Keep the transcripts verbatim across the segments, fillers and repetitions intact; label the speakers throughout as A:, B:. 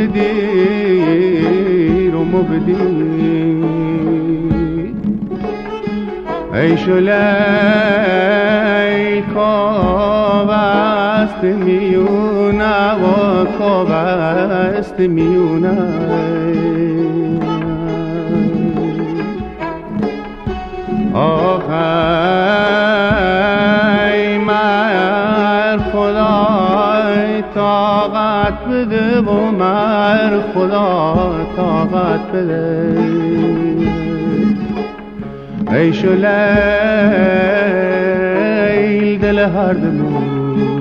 A: بدیر و مبدیر ای شلیل خواب است میونه و خواب است میونه آخ ای مر خدای طاقت بده و مر خدا طاقت بده ای شلیل دل هر دمون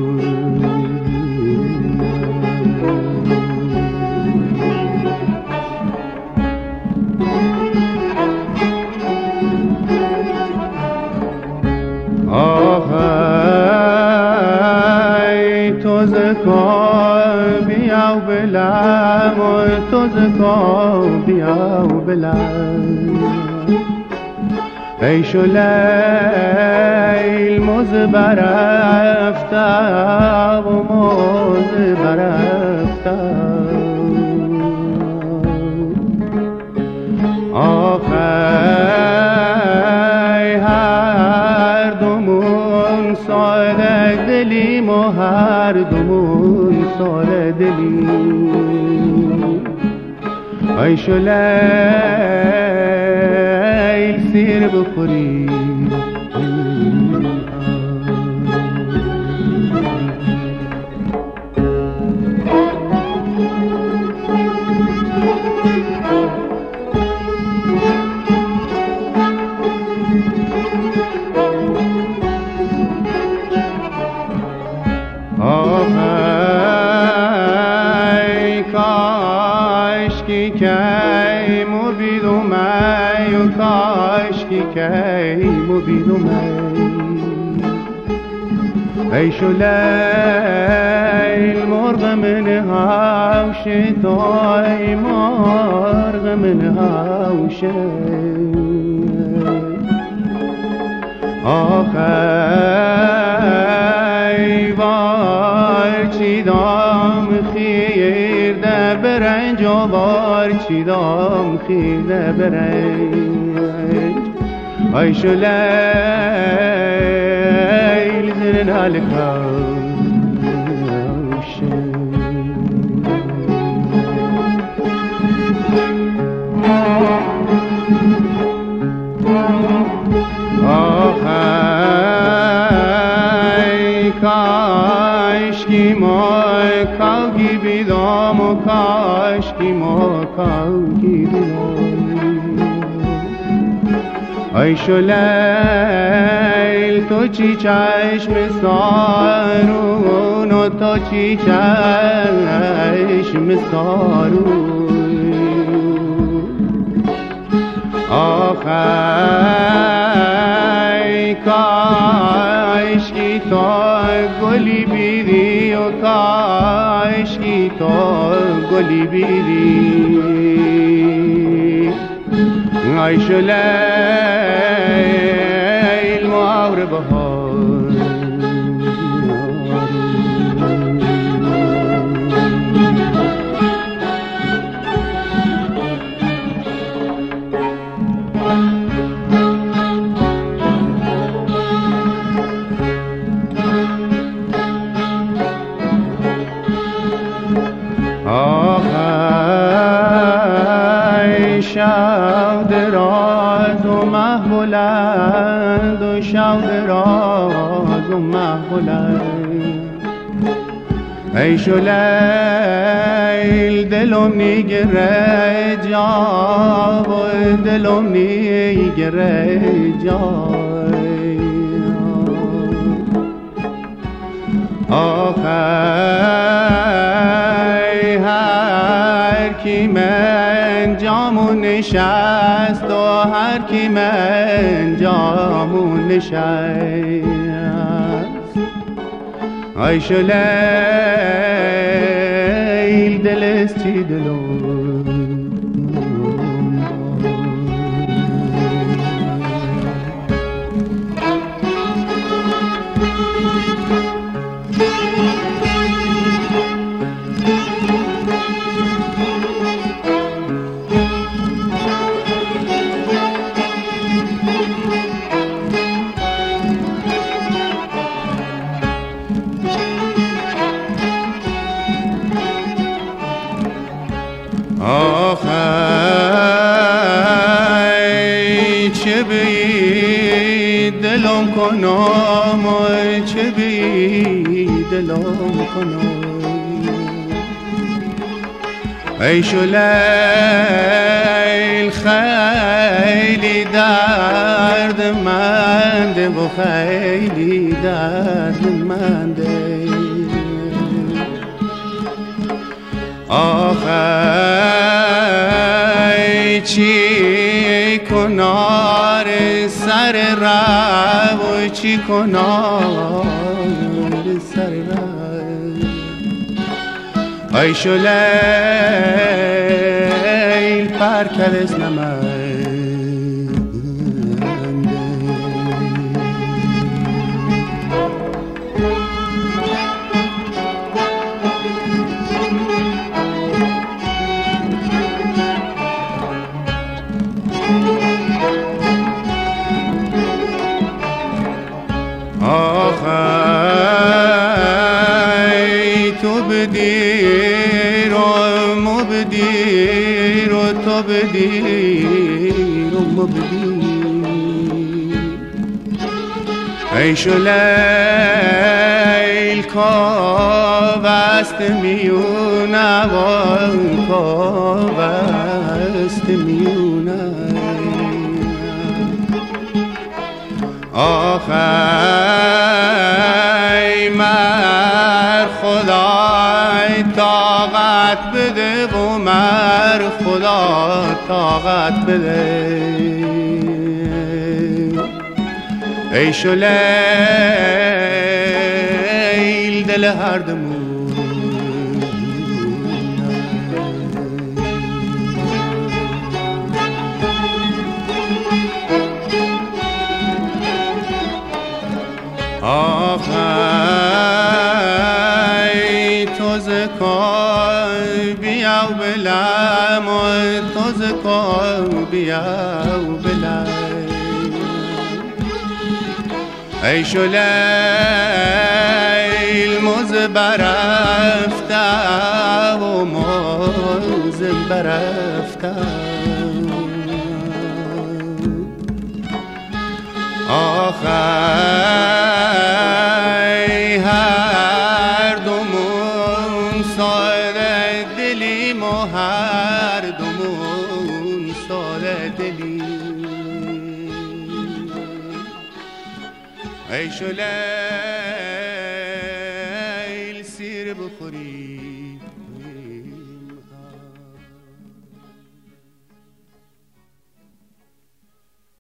A: آخ ای تو زکا بیاو بلم و تو زکا بیاو بلم ای شلیل موز برفته و موز برفته آخ ای هر دومون ساده دلیم و هر دومون ساده دلیم ای شلیل سیر بخوری آخ ای کاشکی کی مبیدم ای و کاشکی کی مبیدم ای شلیل مرغ من هاوش توی مرغ من هاوش آخ ای وار چی دام خیر ده برنج و وار چی دام خیر ده برنج ای شلیل زرن هلکاوش آخ ای کاشکی ما کاوگی بیدام و کاشکی ما کاوگی بیدام ای شلیل تو چی چشم سارون و تو چی چشم سارون آخ ای کاشکی تو گلی بیری و کاشکی تو گلی بیری ای شلیل مهر بهار آخ ای شب دراز و مه بلند و شب دراز و مه بلند ای شلیل دلم نیگره جا و دلم نیگره جا آخ ای هر کی من جامون نشست و هر کی من جامون نشست ای شلیل دلست چی دلم کنم ای چه بی دلم کنم ای شلیل خیلی دردمنده و خیلی دردمنده آخی چی کنار سر رو چی کنار سر رو ای شلیل پرکل از نمنده آخی تو بدیر و مبدیر و تو بدیر و مبدیر ای شلیل کاوست میونه و کاوست میونه آخی مر خدای طاقت بده و مر خدا طاقت بده ای شلیل دل هر دمون آخی تو زکای بیا و بلم تو زکای بیا و بلم ای شلیل موز برفته و موز برفته آخی هر دومون ساده دلیم و هر دومون ساده دلیم ای شلیل